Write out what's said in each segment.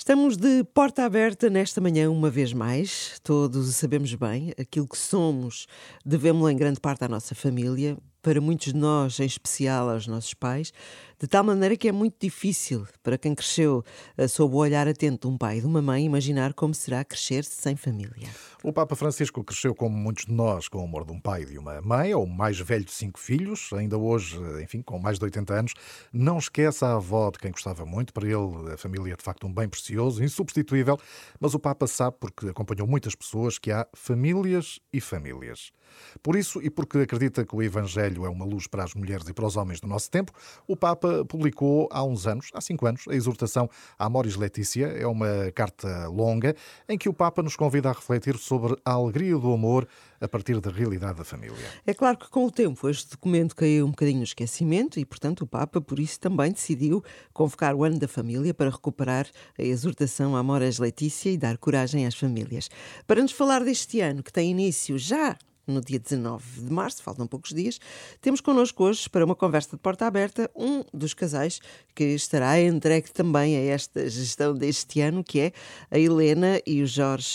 Estamos de porta aberta nesta manhã uma vez mais. Todos o sabemos bem, aquilo que somos devemos-lo em grande parte à nossa família, para muitos de nós, em especial aos nossos pais, de tal maneira que é muito difícil para quem cresceu sob o olhar atento de um pai e de uma mãe imaginar como será crescer sem família. O Papa Francisco cresceu, como muitos de nós, com o amor de um pai e de uma mãe, ou o mais velho de 5 filhos, ainda hoje, enfim, com mais de 80 anos. Não esquece a avó de quem gostava muito. Para ele, a família é de facto um bem precioso, insubstituível, mas o Papa sabe, porque acompanhou muitas pessoas, que há famílias e famílias. Por isso, e porque acredita que o Evangelho é uma luz para as mulheres e para os homens do nosso tempo, o Papa publicou há 5 anos, a exortação Amoris Laetitia. É uma carta longa em que o Papa nos convida a refletir sobre a alegria do amor a partir da realidade da família. É claro que com o tempo este documento caiu um bocadinho no esquecimento e, portanto, o Papa por isso também decidiu convocar o Ano da Família para recuperar a exortação Amoris Laetitia e dar coragem às famílias. Para nos falar deste ano, que tem início já no dia 19 de março, faltam poucos dias, temos connosco hoje, para uma conversa de porta aberta, um dos casais que estará entregue também a esta gestão deste ano, que é a Helena e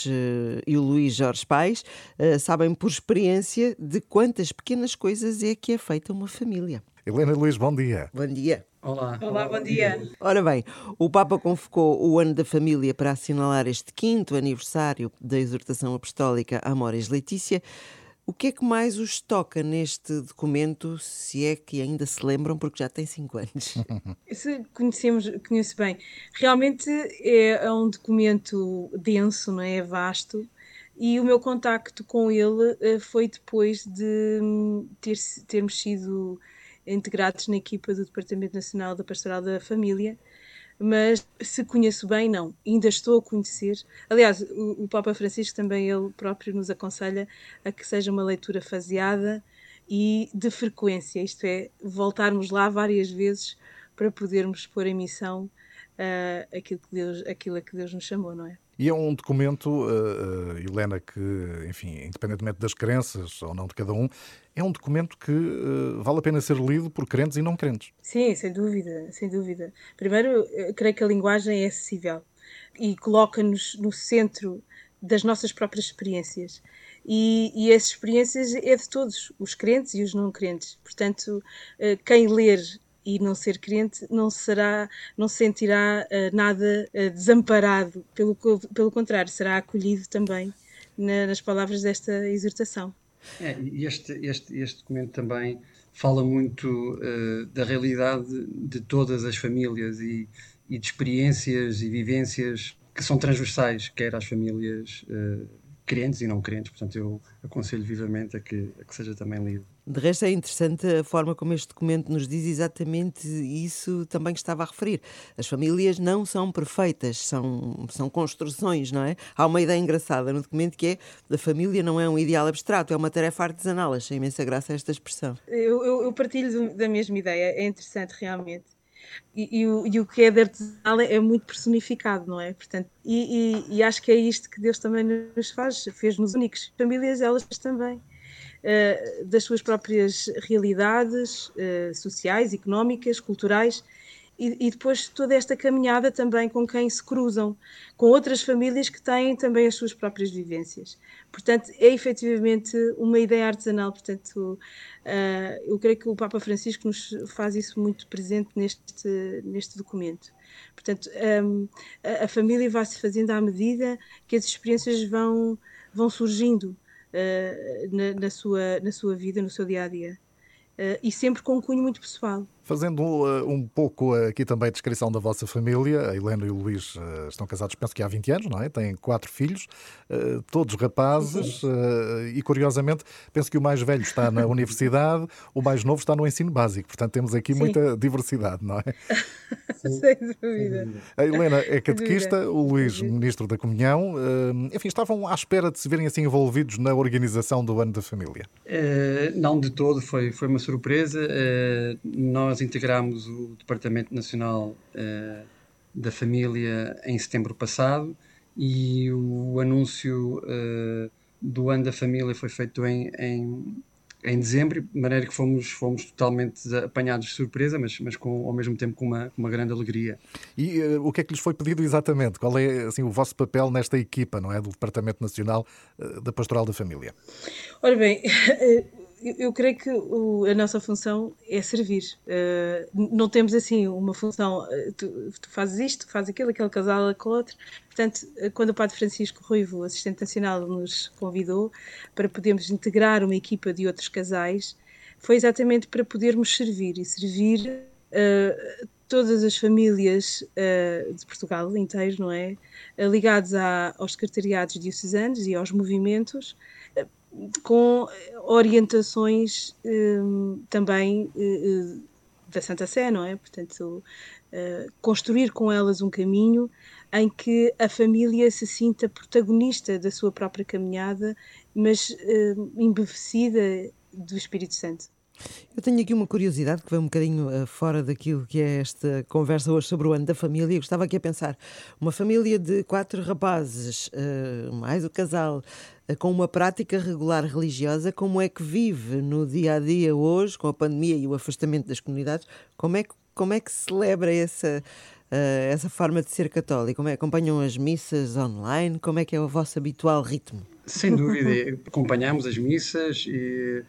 o Luís Jorge Paes. Sabem por experiência de quantas pequenas coisas é que é feita uma família. Helena e Luís, bom dia. Bom dia. Olá. Olá, bom dia. Ora bem, o Papa convocou o Ano da Família para assinalar este 5º aniversário da exortação apostólica Amoris Laetitia. O que é que mais os toca neste documento, se é que ainda se lembram, porque já tem 5 anos? Se conheço bem. Realmente é um documento denso, não é? É vasto. E o meu contacto com ele foi depois de termos sido integrados na equipa do Departamento Nacional da Pastoral da Família. Mas se conheço bem, não. Ainda estou a conhecer. Aliás, o Papa Francisco também ele próprio nos aconselha a que seja uma leitura faseada e de frequência, isto é, voltarmos lá várias vezes para podermos pôr em missão aquilo a que Deus nos chamou, não é? E é um documento, Helena, que, enfim, independentemente das crenças ou não de cada um, é um documento que vale a pena ser lido por crentes e não crentes. Sim, sem dúvida, sem dúvida. Primeiro, eu creio que a linguagem é acessível e coloca-nos no centro das nossas próprias experiências. E essas experiências é de todos, os crentes e os não crentes. Portanto, quem ler e não ser crente não se sentirá nada desamparado. Pelo contrário, será acolhido também nas palavras desta exortação. E este documento também fala muito da realidade de todas as famílias e de experiências e vivências que são transversais, quer às famílias crentes e não crentes. Portanto, eu aconselho vivamente a que seja também lido. De resto, é interessante a forma como este documento nos diz exatamente isso também que estava a referir. As famílias não são perfeitas, são construções, não é? Há uma ideia engraçada no documento que é a família não é um ideal abstrato, é uma tarefa artesanal. Achei imensa graça esta expressão. Eu partilho da mesma ideia, é interessante realmente. E o que é de artesanal é muito personificado, não é? Portanto, e acho que é isto que Deus também nos fez-nos únicos. Famílias, elas também. Das suas próprias realidades sociais, económicas, culturais e depois toda esta caminhada também com quem se cruzam, com outras famílias que têm também as suas próprias vivências. Portanto, é efetivamente uma ideia artesanal. Portanto, eu creio que o Papa Francisco nos faz isso muito presente neste documento. Portanto, a família vai-se fazendo à medida que as experiências vão surgindo na sua vida, no seu dia-a-dia. E sempre com um cunho muito pessoal. Fazendo um pouco aqui também a descrição da vossa família, a Helena e o Luís estão casados, penso que há 20 anos, não é? Têm 4 filhos, todos rapazes, e curiosamente, penso que o mais velho está na universidade, o mais novo está no ensino básico, portanto temos aqui muita diversidade, não é? Sem dúvida. A Helena é catequista, o Luís, ministro da Comunhão, enfim, estavam à espera de se verem assim envolvidos na organização do Ano da Família. Não de todo, foi uma surpresa. Nós integramos o Departamento Nacional da Família em setembro passado e o anúncio do Ano da Família foi feito em em dezembro, de maneira que fomos totalmente apanhados de surpresa, mas ao mesmo tempo com uma grande alegria. E o que é que lhes foi pedido exatamente? Qual é assim, o vosso papel nesta equipa, não é, do Departamento Nacional da Pastoral da Família? Ora bem, eu creio que a nossa função é servir. Não temos assim uma função, tu fazes isto, tu fazes aquilo, aquele casal com o outro. Portanto, quando o Padre Francisco Ruivo, assistente nacional, nos convidou para podermos integrar uma equipa de outros casais, foi exatamente para podermos servir todas as famílias de Portugal inteiro, não é? Ligados aos secretariados diocesanos e aos movimentos, com orientações também da Santa Sé, não é? Portanto, construir com elas um caminho em que a família se sinta protagonista da sua própria caminhada, mas embevecida do Espírito Santo. Eu tenho aqui uma curiosidade que vai um bocadinho fora daquilo que é esta conversa hoje sobre o ano da família. Eu estava aqui a pensar, uma família de 4 rapazes, mais o casal, com uma prática regular religiosa, como é que vive no dia-a-dia hoje, com a pandemia e o afastamento das comunidades? Como é que se celebra essa forma de ser católico? Como acompanham as missas online? Como é que é o vosso habitual ritmo? Sem dúvida, acompanhamos as missas e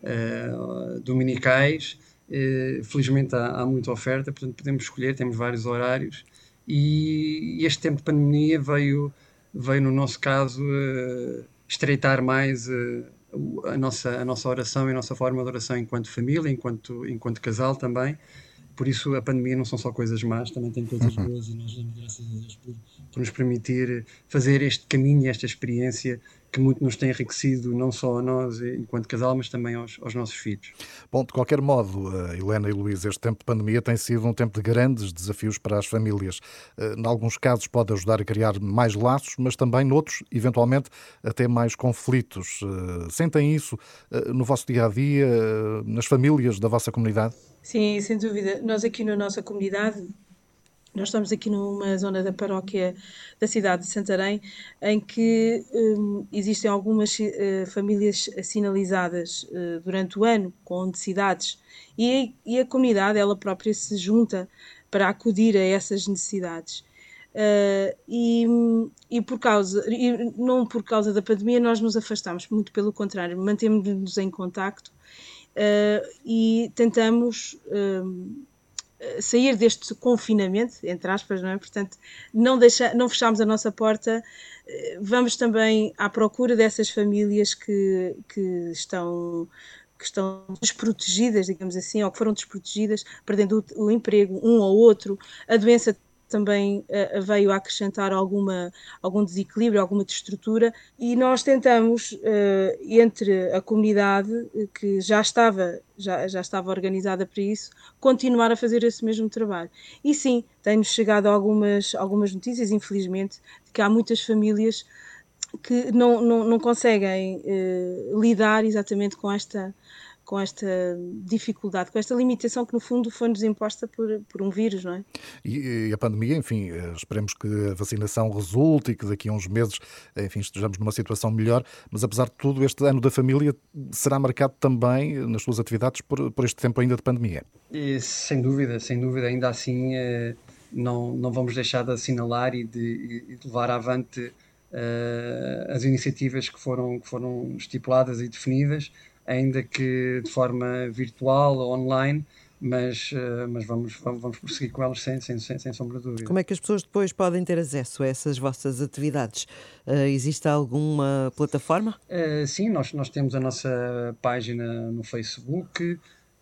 dominicais. Felizmente há muita oferta, portanto podemos escolher, temos vários horários, e este tempo de pandemia veio no nosso caso estreitar mais a nossa oração e a nossa forma de oração enquanto família, enquanto casal também. Por isso a pandemia não são só coisas más, também tem coisas boas, e nós damos graças a Deus por nos permitir fazer este caminho e esta experiência que muito nos tem enriquecido, não só a nós enquanto casal, mas também aos nossos filhos. Bom, de qualquer modo, Helena e Luís, este tempo de pandemia tem sido um tempo de grandes desafios para as famílias. Em alguns casos pode ajudar a criar mais laços, mas também noutros, eventualmente, até mais conflitos. Sentem isso no vosso dia-a-dia, nas famílias da vossa comunidade? Sim, sem dúvida. Nós aqui na nossa comunidade, nós estamos aqui numa zona da paróquia da cidade de Santarém, em que existem algumas famílias sinalizadas durante o ano com necessidades, e a comunidade ela própria se junta para acudir a essas necessidades. E não por causa da pandemia nós nos afastamos, muito pelo contrário, mantemos-nos em contacto e tentamos sair deste confinamento, entre aspas, não é? Portanto, não fechamos a nossa porta, vamos também à procura dessas famílias que estão desprotegidas, digamos assim, ou que foram desprotegidas, perdendo o emprego, um ou outro. A doença também veio a acrescentar algum desequilíbrio, alguma destrutura, e nós tentamos, entre a comunidade, que já estava organizada para isso, continuar a fazer esse mesmo trabalho. E sim, tem-nos chegado algumas notícias, infelizmente, de que há muitas famílias que não conseguem lidar exatamente com esta dificuldade, com esta limitação que no fundo foi-nos imposta por um vírus, não é? E a pandemia, enfim, esperemos que a vacinação resulte e que daqui a uns meses, enfim, estejamos numa situação melhor, mas apesar de tudo, este ano da família será marcado também nas suas atividades por este tempo ainda de pandemia. E, sem dúvida, ainda assim não vamos deixar de assinalar e de levar avante as iniciativas que foram estipuladas e definidas, ainda que de forma virtual ou online, mas vamos prosseguir com elas sem sombra de dúvida. Como é que as pessoas depois podem ter acesso a essas vossas atividades? Existe alguma plataforma? Sim, nós temos a nossa página no Facebook,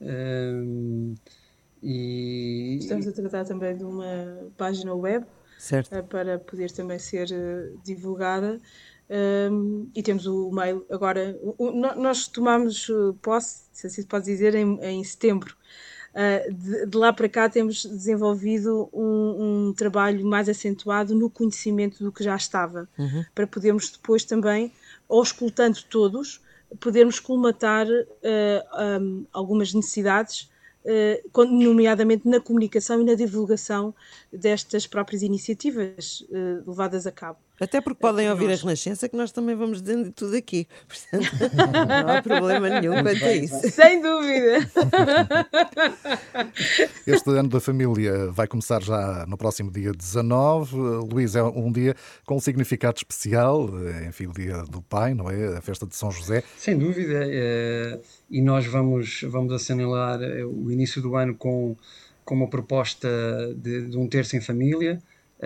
e estamos a tratar também de uma página web, certo, para poder também ser divulgada. E temos o mail. Agora, nós tomamos posse, se assim se pode dizer, em setembro. De lá para cá temos desenvolvido um trabalho mais acentuado no conhecimento do que já estava, para podermos depois também, auscultando todos, podermos colmatar algumas necessidades, nomeadamente na comunicação e na divulgação destas próprias iniciativas levadas a cabo. Até porque podem ouvir a Renascença, que nós também vamos dizendo tudo aqui. Portanto, não há problema nenhum quanto a isso. Sem dúvida. Este ano da família vai começar já no próximo dia 19. Luís, é um dia com um significado especial, enfim, o dia do pai, não é? A festa de São José. Sem dúvida, e nós vamos assinalar o início do ano com uma proposta de um terço em família,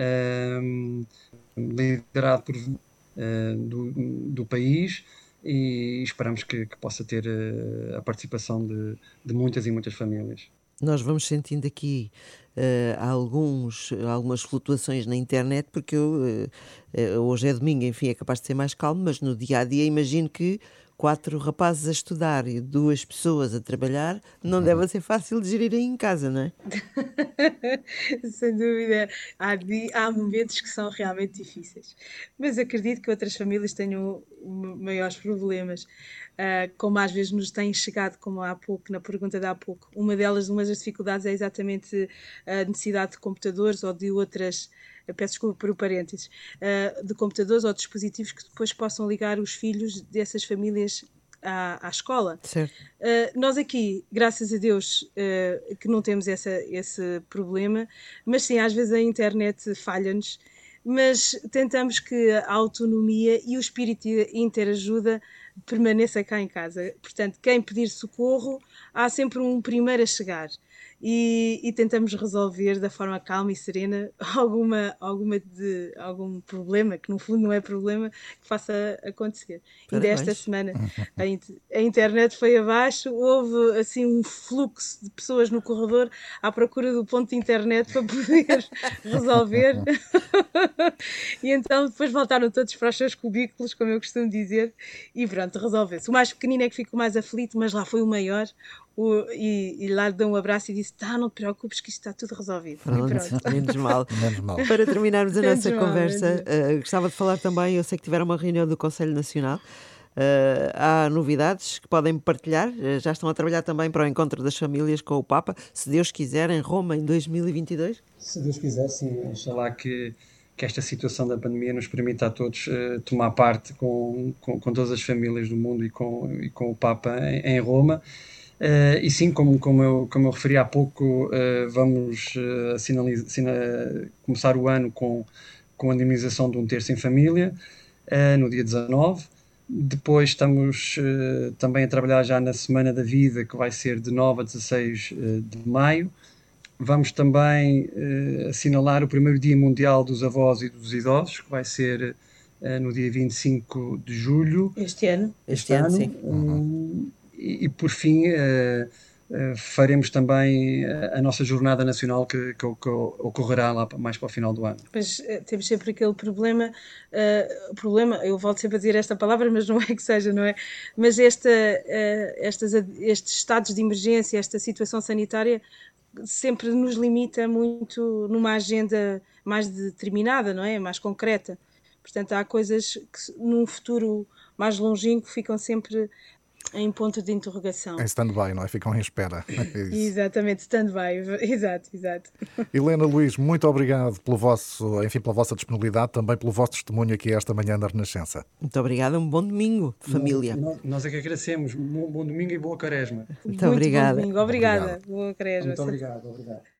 liderado por do país, e esperamos que possa ter a participação de muitas e muitas famílias. Nós vamos sentindo aqui algumas flutuações na internet, porque hoje é domingo, enfim, é capaz de ser mais calmo, mas no dia-a-dia imagino que 4 rapazes a estudar e 2 pessoas a trabalhar não deve ser fácil de gerir aí em casa, não é? Sem dúvida, há momentos que são realmente difíceis, mas acredito que outras famílias tenham maiores problemas, como às vezes nos têm chegado, como há pouco, na pergunta de há pouco. Uma das dificuldades é exatamente a necessidade de computadores ou de outras, peço desculpa por o parênteses, de computadores ou dispositivos que depois possam ligar os filhos dessas famílias à escola. Certo. Nós aqui, graças a Deus, que não temos esse problema, mas sim, às vezes a internet falha-nos, mas tentamos que a autonomia e o espírito de interajuda permaneça cá em casa. Portanto, quem pedir socorro, há sempre um primeiro a chegar. E tentamos resolver da forma calma e serena algum problema, que no fundo não é problema, que faça acontecer. Ainda esta semana a internet foi abaixo, houve assim um fluxo de pessoas no corredor à procura do ponto de internet para poder resolver. E então depois voltaram todos para os seus cubículos, como eu costumo dizer, e pronto, resolveu-se. O mais pequenino é que ficou mais aflito, mas lá foi o maior. E lá lhe deu um abraço e disse: não te preocupes que isto está tudo resolvido. Pronto, menos mal. Menos mal. Para terminarmos a Menos nossa mal, conversa, gostava de falar também, eu sei que tiveram uma reunião do Conselho Nacional, há novidades que podem partilhar, já estão a trabalhar também para o encontro das famílias com o Papa, se Deus quiser, em Roma em 2022? Se Deus quiser, sim. Oxalá que esta situação da pandemia nos permita a todos tomar parte com todas as famílias do mundo e com o Papa em Roma. E sim, como eu referi há pouco, vamos começar o ano com a indemnização de um terço em família, no dia 19. Depois estamos também a trabalhar já na Semana da Vida, que vai ser de 9 a 16 de maio. Vamos também assinalar o primeiro Dia Mundial dos Avós e dos Idosos, que vai ser no dia 25 de julho. Este ano, sim. E por fim, faremos também a nossa Jornada Nacional que ocorrerá lá mais para o final do ano. Mas temos sempre aquele problema, eu volto sempre a dizer esta palavra, mas não é que seja, não é? Mas estes estados de emergência, esta situação sanitária, sempre nos limita muito numa agenda mais determinada, não é? Mais concreta. Portanto, há coisas que num futuro mais longínquo ficam sempre em ponto de interrogação. Em stand-by, não é? Ficam em espera. É Exatamente, stand-by. Exato. Helena, Luís, muito obrigado pela vossa disponibilidade, também pelo vosso testemunho aqui esta manhã da Renascença. Muito obrigada, um bom domingo de família. Nós é que agradecemos. Bom domingo e boa quaresma. Muito obrigada. Bom domingo. Obrigada. Boa quaresma. Muito obrigado.